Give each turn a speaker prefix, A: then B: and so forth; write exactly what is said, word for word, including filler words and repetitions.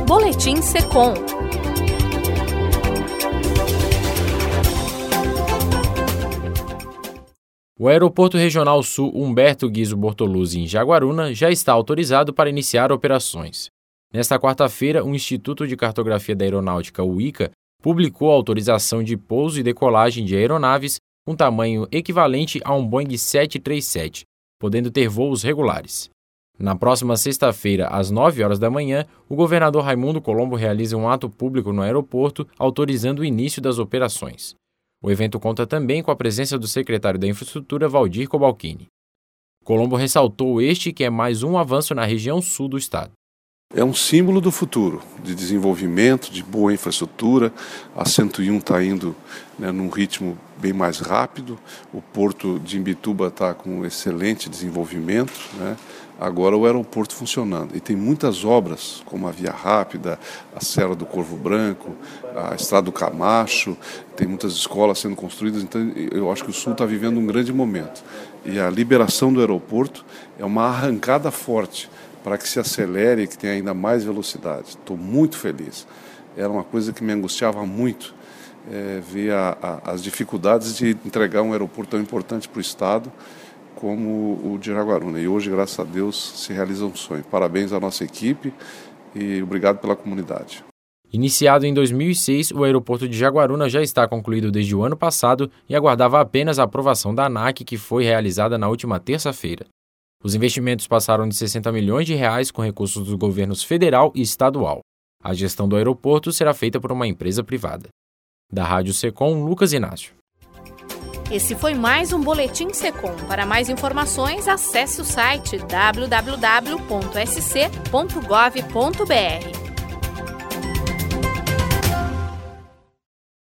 A: Boletim Secom.
B: O Aeroporto Regional Sul Humberto Guizzo Bortoluzzi, em Jaguaruna, já está autorizado para iniciar operações. Nesta quarta-feira, o Instituto de Cartografia da Aeronáutica, o I C A, publicou a autorização de pouso e decolagem de aeronaves com tamanho equivalente a um Boeing sete três sete, podendo ter voos regulares. Na próxima sexta-feira, às nove horas da manhã, o governador Raimundo Colombo realiza um ato público no aeroporto autorizando o início das operações. O evento conta também com a presença do secretário da Infraestrutura, Valdir Cobalcini. Colombo ressaltou este que é mais um avanço na região sul do estado.
C: É um símbolo do futuro, de desenvolvimento, de boa infraestrutura. A cento e um está indo, né, num ritmo bem mais rápido. O porto de Imbituba está com um excelente desenvolvimento, né? Agora o aeroporto funcionando. E tem muitas obras, como a Via Rápida, a Serra do Corvo Branco, a Estrada do Camacho. Tem muitas escolas sendo construídas, então eu acho que o Sul está vivendo um grande momento. E a liberação do aeroporto é uma arrancada forte para que se acelere e que tenha ainda mais velocidade. Estou muito feliz. Era uma coisa que me angustiava muito, é, ver a, a, as dificuldades de entregar um aeroporto tão importante para o Estado como o de Jaguaruna. E hoje, graças a Deus, se realiza um sonho. Parabéns à nossa equipe e obrigado pela comunidade.
B: Iniciado em dois mil e seis, o aeroporto de Jaguaruna já está concluído desde o ano passado e aguardava apenas a aprovação da ANAC, que foi realizada na última terça-feira. Os investimentos passaram de sessenta milhões de reais com recursos dos governos federal e estadual. A gestão do aeroporto será feita por uma empresa privada. Da Rádio Secom, Lucas Inácio.
A: Esse foi mais um Boletim Secom. Para mais informações, acesse o site w w w ponto s c ponto gov ponto b r.